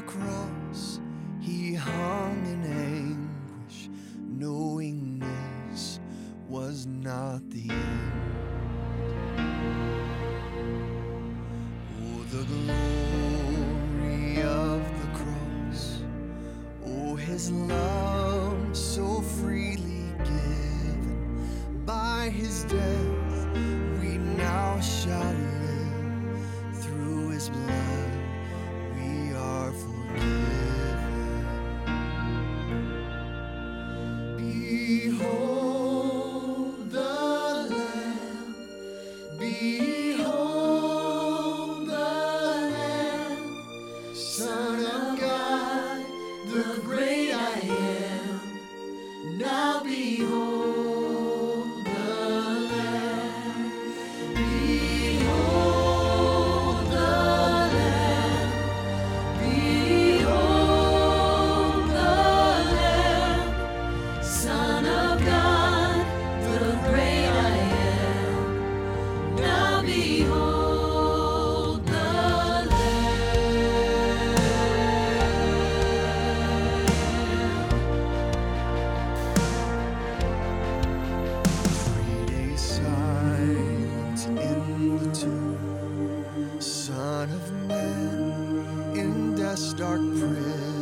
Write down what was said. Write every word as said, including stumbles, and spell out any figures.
cross, he hung in anguish, knowing this was not the end. Oh, the glory of the cross, oh, his love so freely given. By his death we now shall live, through his blood we are forgiven. Behold the Lamb, behold the Lamb, Son of God, the great I am. Now behold the Lamb, behold the Lamb, behold the Lamb, Son of God, the great I am. Now behold the Three days silent in the tomb, Son of Man in death's dark prison.